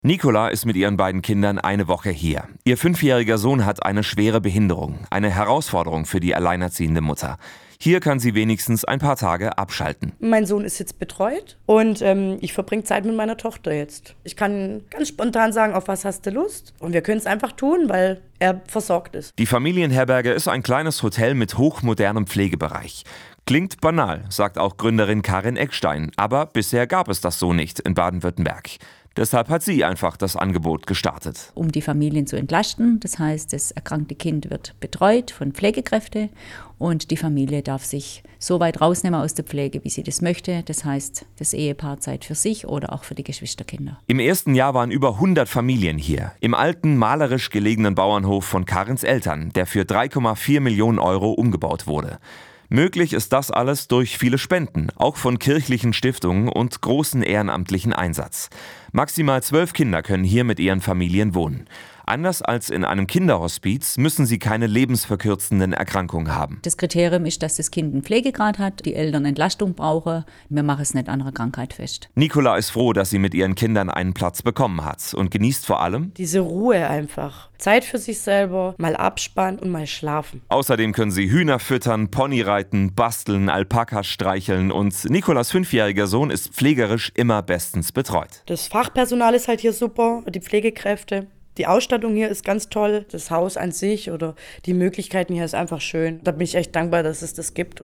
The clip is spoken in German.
Nicola ist mit ihren beiden Kindern eine Woche hier. Ihr 5-jähriger Sohn hat eine schwere Behinderung, eine Herausforderung für die alleinerziehende Mutter. Hier kann sie wenigstens ein paar Tage abschalten. Mein Sohn ist jetzt betreut und ich verbringe Zeit mit meiner Tochter jetzt. Ich kann ganz spontan sagen, auf was hast du Lust? Und wir können es einfach tun, weil er versorgt ist. Die Familienherberge ist ein kleines Hotel mit hochmodernem Pflegebereich. Klingt banal, sagt auch Gründerin Karin Eckstein, aber bisher gab es das so nicht in Baden-Württemberg. Deshalb hat sie einfach das Angebot gestartet. Um die Familien zu entlasten. Das heißt, das erkrankte Kind wird betreut von Pflegekräften und die Familie darf sich so weit rausnehmen aus der Pflege, wie sie das möchte. Das heißt, das Ehepaar Zeit für sich oder auch für die Geschwisterkinder. Im ersten Jahr waren über 100 Familien hier, im alten, malerisch gelegenen Bauernhof von Karins Eltern, der für 3,4 Millionen Euro umgebaut wurde. Möglich ist das alles durch viele Spenden, auch von kirchlichen Stiftungen und großen ehrenamtlichen Einsatz. Maximal 12 Kinder können hier mit ihren Familien wohnen. Anders als in einem Kinderhospiz müssen sie keine lebensverkürzenden Erkrankungen haben. Das Kriterium ist, dass das Kind einen Pflegegrad hat, die Eltern Entlastung brauchen. Wir machen es nicht an einer Krankheit fest. Nicola ist froh, dass sie mit ihren Kindern einen Platz bekommen hat und genießt vor allem Diese Ruhe einfach. Zeit für sich selber, mal abspannen und mal schlafen. Außerdem können sie Hühner füttern, Pony reiten, basteln, Alpakas streicheln und Nicolas 5-jähriger Sohn ist pflegerisch immer bestens betreut. Das Fachpersonal ist halt hier super, die Pflegekräfte. Die Ausstattung hier ist ganz toll, das Haus an sich oder die Möglichkeiten hier ist einfach schön. Da bin ich echt dankbar, dass es das gibt.